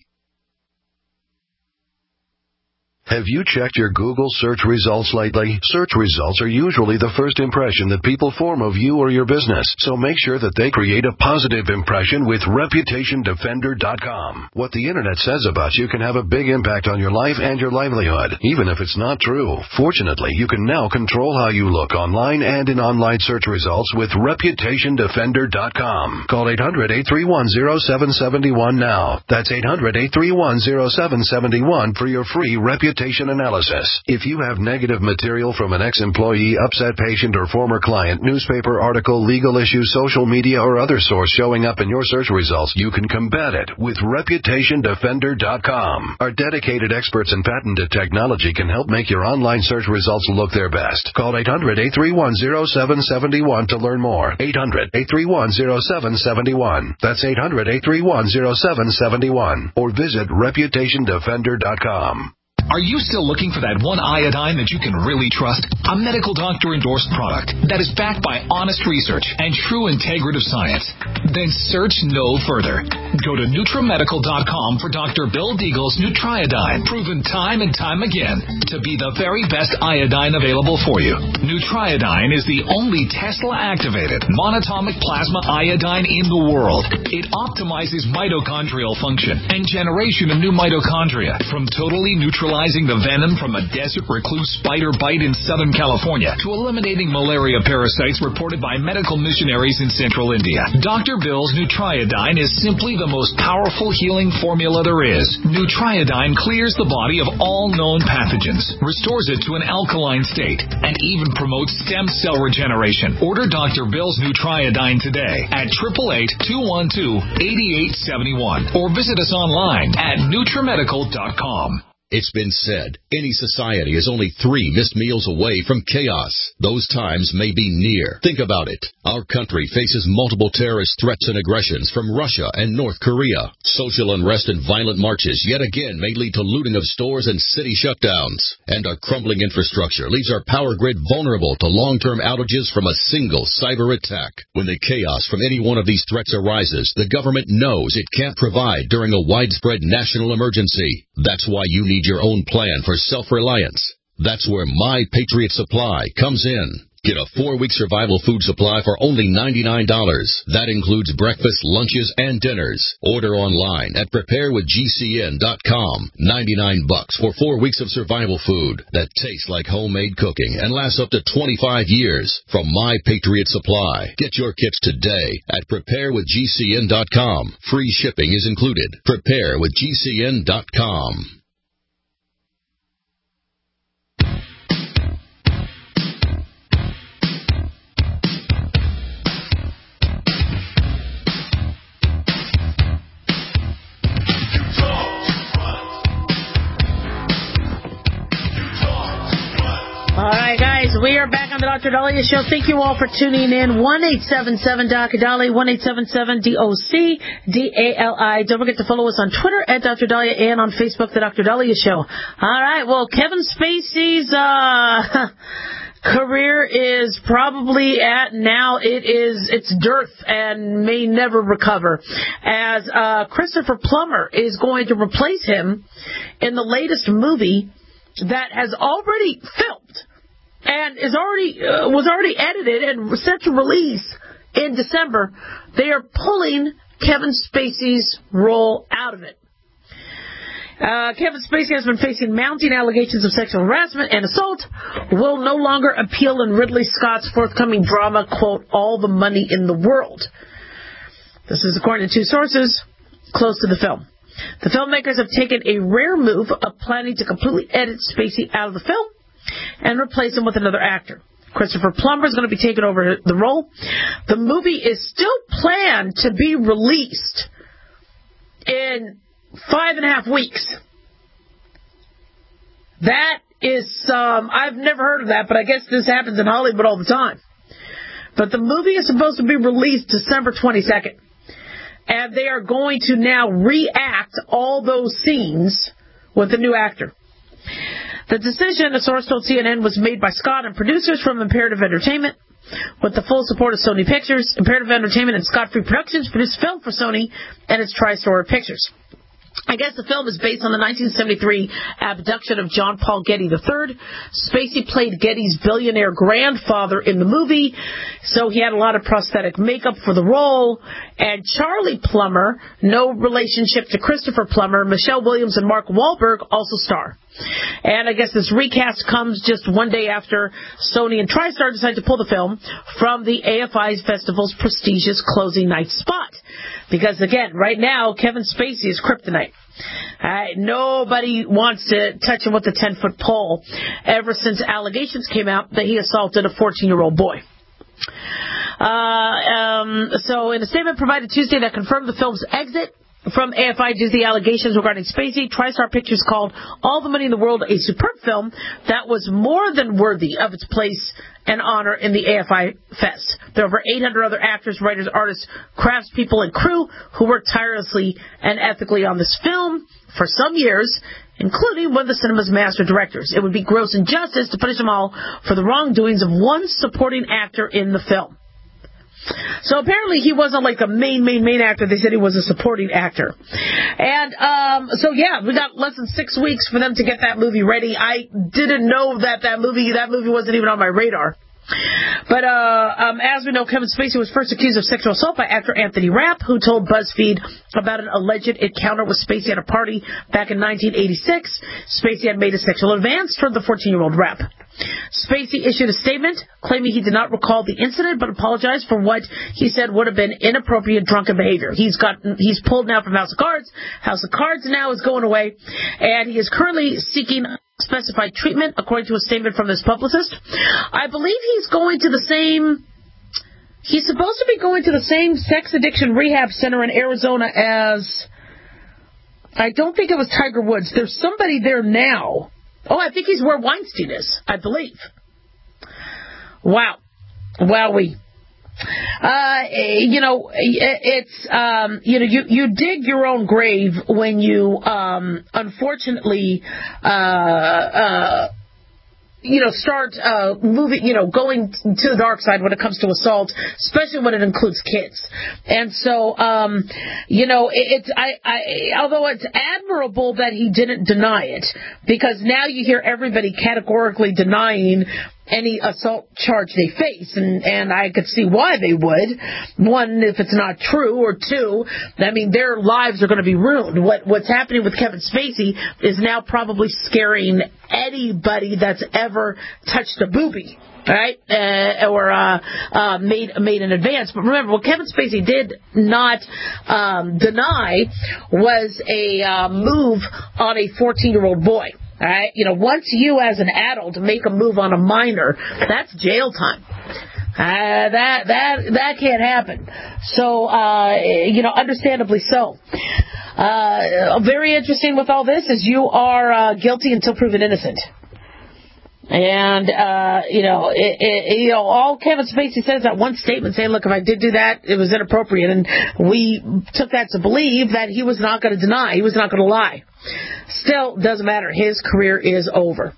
Have you checked your Google search results lately? Search results are usually the first impression that people form of you or your business, so make sure that they create a positive impression with reputation defender dot com. What the Internet says about you can have a big impact on your life and your livelihood, even if it's not true. Fortunately, you can now control how you look online and in online search results with reputation defender dot com. Call eight hundred, eight three one, zero seven seven one now. That's eight hundred, eight three one, zero seven seven one for your free reputation analysis. If you have negative material from an ex-employee, upset patient, or former client, newspaper article, legal issue, social media, or other source showing up in your search results, you can combat it with reputation defender dot com. Our dedicated experts in patented technology can help make your online search results look their best. Call eight hundred, eight three one, zero seven seven one to learn more. eight hundred, eight three one, zero seven seven one. That's eight hundred, eight three one, zero seven seven one. Or visit reputation defender dot com. Are you still looking for that one iodine that you can really trust? A medical doctor-endorsed product that is backed by honest research and true integrative science? Then search no further. Go to Nutra Medical dot com for Doctor Bill Deagle's Nutriodine, proven time and time again to be the very best iodine available for you. Nutriodine is the only Tesla-activated monatomic plasma iodine in the world. It optimizes mitochondrial function and generation of new mitochondria from totally neutralizing the venom from a desert recluse spider bite in Southern California to eliminating malaria parasites reported by medical missionaries in central India. Doctor Bill's Nutriodine is simply the most powerful healing formula there is. Nutriodine clears the body of all known pathogens, restores it to an alkaline state, and even promotes stem cell regeneration. Order Doctor Bill's Nutriodine today at eight eight eight, two one two, eight eight seven one or visit us online at Nutra Medical dot com. It's been said, any society is only three missed meals away from chaos. Those times may be near. Think about it. Our country faces multiple terrorist threats and aggressions from Russia and North Korea. Social unrest and violent marches yet again may lead to looting of stores and city shutdowns. And our crumbling infrastructure leaves our power grid vulnerable to long-term outages from a single cyber attack. When the chaos from any one of these threats arises, the government knows it can't provide during a widespread national emergency. That's why you need your own plan for self-reliance. That's where My Patriot Supply comes in. Get a four-week survival food supply for only ninety-nine dollars. That includes breakfast, lunches, and dinners. Order online at prepare with G C N dot com. ninety-nine bucks for four weeks of survival food that tastes like homemade cooking and lasts up to twenty-five years from My Patriot Supply. Get your kits today at prepare with G C N dot com. Free shipping is included. prepare with G C N dot com. All right, guys, we are back on the Doctor Dahlia Show. Thank you all for tuning in. one eight seven seven Doc Dali, one eight seven seven D O C D A L I. Don't forget to follow us on Twitter at Doctor Dahlia and on Facebook, The Doctor Dahlia Show. All right, well, Kevin Spacey's uh, career is probably at now, it is its dearth and may never recover, as uh, Christopher Plummer is going to replace him in the latest movie that has already filmed and is already uh, was already edited and set to release in December. They are pulling Kevin Spacey's role out of it. Uh, Kevin Spacey has been facing mounting allegations of sexual harassment and assault, will no longer appeal in Ridley Scott's forthcoming drama, quote, All the Money in the World. This is according to two sources close to the film. The filmmakers have taken a rare move of planning to completely edit Spacey out of the film and replace him with another actor. Christopher Plummer is going to be taking over the role. The movie is still planned to be released in five and a half weeks. That is, um, I've never heard of that, but I guess this happens in Hollywood all the time. But the movie is supposed to be released December twenty-second. And they are going to now re-act all those scenes with a new actor. The decision, a source told C N N, was made by Scott and producers from Imperative Entertainment. With the full support of Sony Pictures, Imperative Entertainment and Scott Free Productions produced a film for Sony and its TriStar Pictures. I guess the film is based on the nineteen seventy-three abduction of John Paul Getty the third. Spacey played Getty's billionaire grandfather in the movie, so he had a lot of prosthetic makeup for the role. And Charlie Plummer, no relationship to Christopher Plummer, Michelle Williams and Mark Wahlberg also star. And I guess this recast comes just one day after Sony and TriStar decided to pull the film from the A F I Festival's prestigious closing night spot. Because, again, right now, Kevin Spacey is kryptonite. Uh, nobody wants to touch him with a ten-foot pole ever since allegations came out that he assaulted a fourteen-year-old boy. Uh, um, so in a statement provided Tuesday that confirmed the film's exit from A F I due to the allegations regarding Spacey, TriStar Pictures called All the Money in the World a superb film that was more than worthy of its place and honor in the A F I Fest. There are over eight hundred other actors, writers, artists, craftspeople, and crew who worked tirelessly and ethically on this film for some years, including one of the cinema's master directors. It would be gross injustice to punish them all for the wrongdoings of one supporting actor in the film. So apparently he wasn't like a main, main, main actor. They said he was a supporting actor. And um, so, yeah, we got less than six weeks for them to get that movie ready. I didn't know that that movie, that movie wasn't even on my radar. But uh, um, as we know, Kevin Spacey was first accused of sexual assault by actor Anthony Rapp, who told BuzzFeed about an alleged encounter with Spacey at a party back in nineteen eighty-six. Spacey had made a sexual advance toward the fourteen-year-old Rapp. Spacey issued a statement claiming he did not recall the incident, but apologized for what he said would have been inappropriate drunken behavior. He's gotten, he's pulled now from House of Cards. House of Cards now is going away, and he is currently seeking specified treatment, according to a statement from his publicist. I believe he's going to the same, he's supposed to be going to the same sex addiction rehab center in Arizona as, I don't think it was Tiger Woods. There's somebody there now. Oh, I think he's where Weinstein is, I believe. Wow. Wowee. Uh, you know, it's, um, you know, you, you dig your own grave when you, um, unfortunately, uh, uh, you know, start, uh, moving, you know, going to the dark side when it comes to assault, especially when it includes kids. And so, um, you know, it, it's, I, I, although it's admirable that he didn't deny it, because now you hear everybody categorically denying any assault charge they face, and, and I could see why they would. One, if it's not true, or two, I mean, their lives are going to be ruined. What What's happening with Kevin Spacey is now probably scaring anybody that's ever touched a boobie, right? Uh, or uh, uh, made made an advance. But remember, what Kevin Spacey did not um, deny was a uh, move on a fourteen-year-old boy. All right, you know, once you as an adult make a move on a minor, that's jail time. Uh, that that that can't happen. So, uh, you know, understandably so. Uh, very interesting with all this is you are uh, guilty until proven innocent. And, uh, you know, it, it, you know, all Kevin Spacey says that one statement saying, look, if I did do that, it was inappropriate. And we took that to believe that he was not going to deny. He was not going to lie. Still, doesn't matter. His career is over.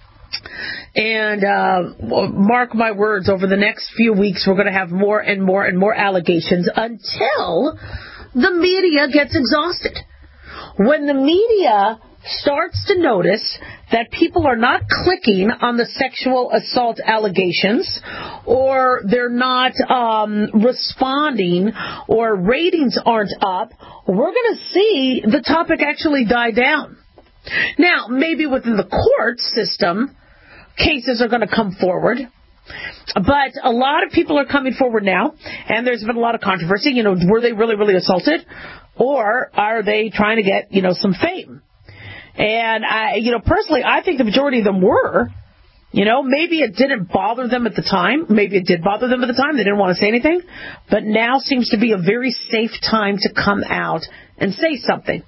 And uh, mark my words, over the next few weeks, we're going to have more and more and more allegations until the media gets exhausted. When the media starts to notice that people are not clicking on the sexual assault allegations, or they're not um, responding, or ratings aren't up, we're going to see the topic actually die down. Now, maybe within the court system, cases are going to come forward. But a lot of people are coming forward now, and there's been a lot of controversy. You know, were they really, really assaulted? Or are they trying to get, you know, some fame? And, I, you know, personally, I think the majority of them were. You know, maybe it didn't bother them at the time. Maybe it did bother them at the time. They didn't want to say anything. But now seems to be a very safe time to come out and say something.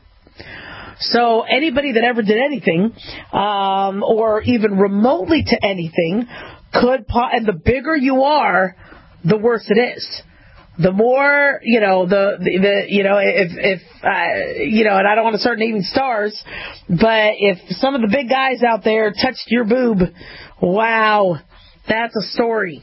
So anybody that ever did anything, um, or even remotely to anything, could, po- and the bigger you are, the worse it is. The more, you know, the, the, the you know, if, if, uh, you know, and I don't want to start naming stars, but if some of the big guys out there touched your boob, wow, that's a story.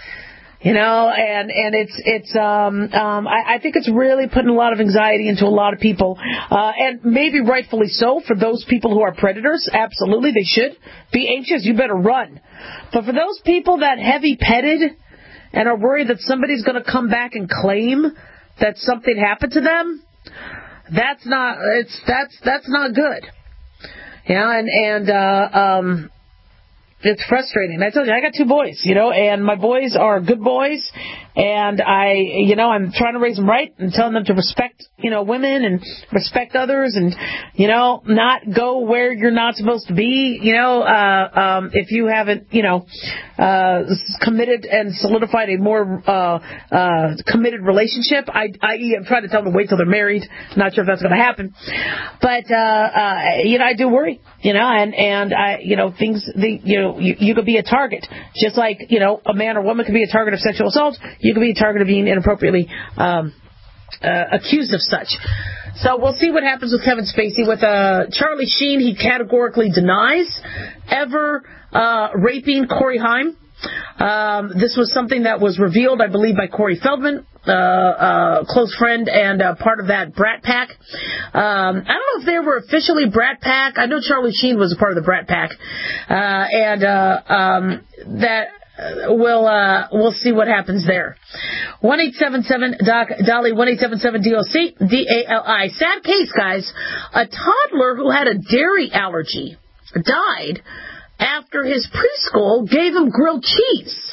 You know, and, and it's, it's, um, um, I, I think it's really putting a lot of anxiety into a lot of people, uh, and maybe rightfully so for those people who are predators. Absolutely, they should be anxious. You better run. But for those people that heavy-petted and are worried that somebody's going to come back and claim that something happened to them, that's not, it's, that's, that's not good. You know, and, and, uh, um, it's frustrating. I told you, I got two boys, you know, and my boys are good boys, and I, you know, I'm trying to raise them right and telling them to respect, you know, women and respect others and, you know, not go where you're not supposed to be, you know, uh, um, if you haven't, you know, uh, committed and solidified a more, uh, uh, committed relationship. I, I am trying to tell them to wait till they're married. Not sure if that's going to happen, but, uh, uh, you know, I do worry, you know, and, and I, you know, things, the, you know, you, you could be a target, just like, you know, a man or woman could be a target of sexual assault. You could be a target of being inappropriately um, uh, accused of such. So we'll see what happens with Kevin Spacey. With uh, Charlie Sheen, he categorically denies ever uh, raping Corey Haim. Um, this was something that was revealed, I believe, by Corey Feldman, uh, uh, close friend and uh, part of that Brat Pack. Um, I don't know if they were officially Brat Pack. I know Charlie Sheen was a part of the Brat Pack, uh, and uh, um, that. Uh, we'll uh, we'll see what happens there. one eight seven seven Doc Dolly, one eight seven seven D O C D A L I. Sad case, guys. A toddler who had a dairy allergy died after his preschool gave him grilled cheese.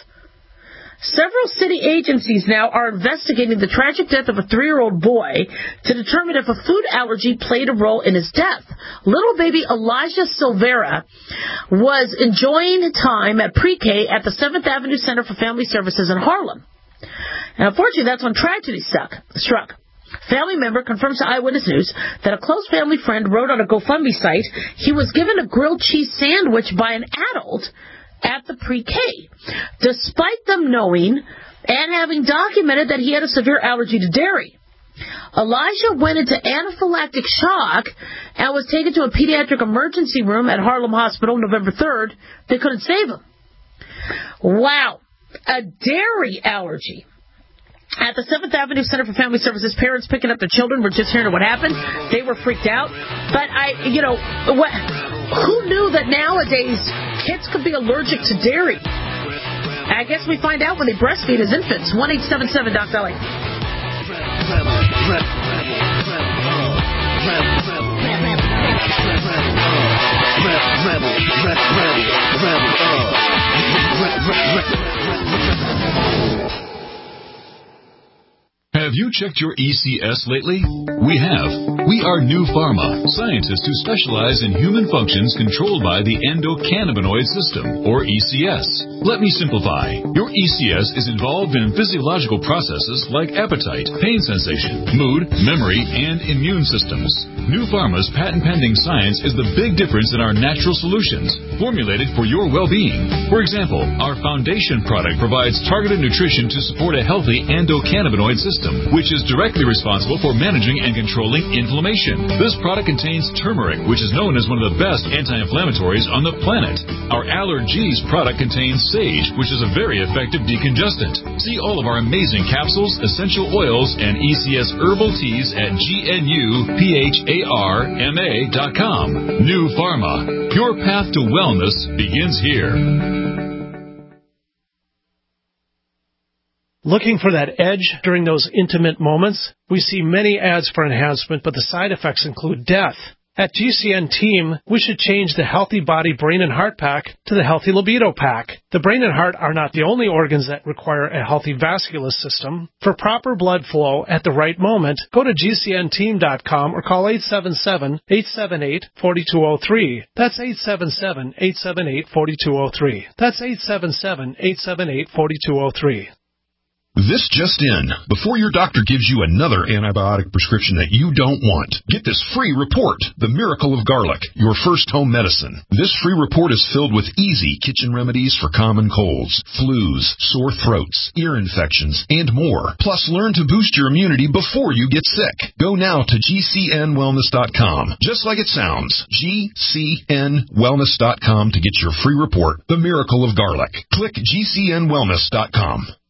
Several city agencies now are investigating the tragic death of a three-year-old boy to determine if a food allergy played a role in his death. Little baby Elijah Silvera was enjoying time at pre-K at the seventh Avenue Center for Family Services in Harlem. And unfortunately, that's when tragedy struck. struck. Family member confirms to Eyewitness News that a close family friend wrote on a GoFundMe site he was given a grilled cheese sandwich by an adult at the pre-K, despite them knowing and having documented that he had a severe allergy to dairy. Elijah went into anaphylactic shock and was taken to a pediatric emergency room at Harlem Hospital November third. They couldn't save him. Wow. A dairy allergy. At the seventh Avenue Center for Family Services, parents picking up their children were just hearing what happened. They were freaked out. But I, you know, what, who knew that nowadays kids could be allergic to dairy? I guess we find out when they breastfeed as infants. one eight seven seven Doc Dolly. Have you checked your E C S lately? We have. We are New Pharma, scientists who specialize in human functions controlled by the endocannabinoid system, or E C S. Let me simplify. Your E C S is involved in physiological processes like appetite, pain sensation, mood, memory, and immune systems. New Pharma's patent-pending science is the big difference in our natural solutions, formulated for your well-being. For example, our foundation product provides targeted nutrition to support a healthy endocannabinoid system, which is directly responsible for managing and controlling inflammation. This product contains turmeric, which is known as one of the best anti-inflammatories on the planet. Our Allergies product contains sage, which is a very effective decongestant. See all of our amazing capsules, essential oils, and E C S herbal teas at G N U P H A R M A dot com. New Pharma. Your path to wellness begins here. Looking for that edge during those intimate moments? We see many ads for enhancement, but the side effects include death. At G C N Team, we should change the Healthy Body, Brain, and Heart Pack to the Healthy Libido Pack. The brain and heart are not the only organs that require a healthy vascular system. For proper blood flow at the right moment, go to G C N team dot com or call eight seven seven, eight seven eight, four two zero three. That's eight seven seven, eight seven eight, four two zero three. That's eight seven seven, eight seven eight, four two zero three. This just in. Before your doctor gives you another antibiotic prescription that you don't want, get this free report, The Miracle of Garlic, your first home medicine. This free report is filled with easy kitchen remedies for common colds, flus, sore throats, ear infections, and more. Plus, learn to boost your immunity before you get sick. Go now to G C N wellness dot com, just like it sounds, G C N wellness dot com to get your free report, The Miracle of Garlic. Click G C N wellness dot com.